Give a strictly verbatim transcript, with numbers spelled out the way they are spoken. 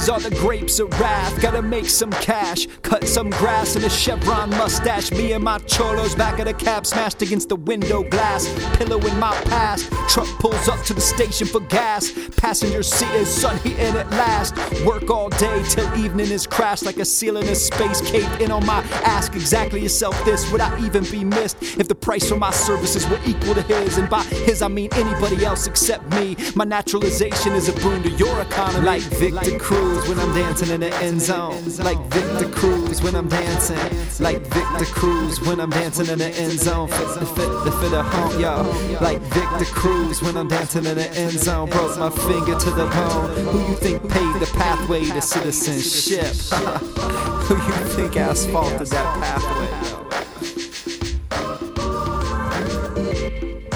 These are the grapes of wrath. Gotta make some cash, cut some grass in a Chevron mustache. Me and my cholos back of the cab, smashed against the window glass. Pillow in my past. Truck pulls up to the station for gas. Passenger seat is sun heating at last. Work all day till evening is crashed like a seal in a space caved in on my. Ask exactly yourself this: would I even be missed if the price for my services were equal to his? And by his I mean anybody else except me. My naturalization is a boon to your economy. Like Victor Cruz when I'm dancing in the end zone. Like Victor Cruz when I'm dancing. Like Victor Cruz when I'm dancing in the end zone. Fit the fit the fit the hump, yo. Like Victor Cruz when I'm dancing in the end zone. Broke my finger to the bone. Who you think paved the pathway to citizenship? Who you think asphalted that pathway, yo?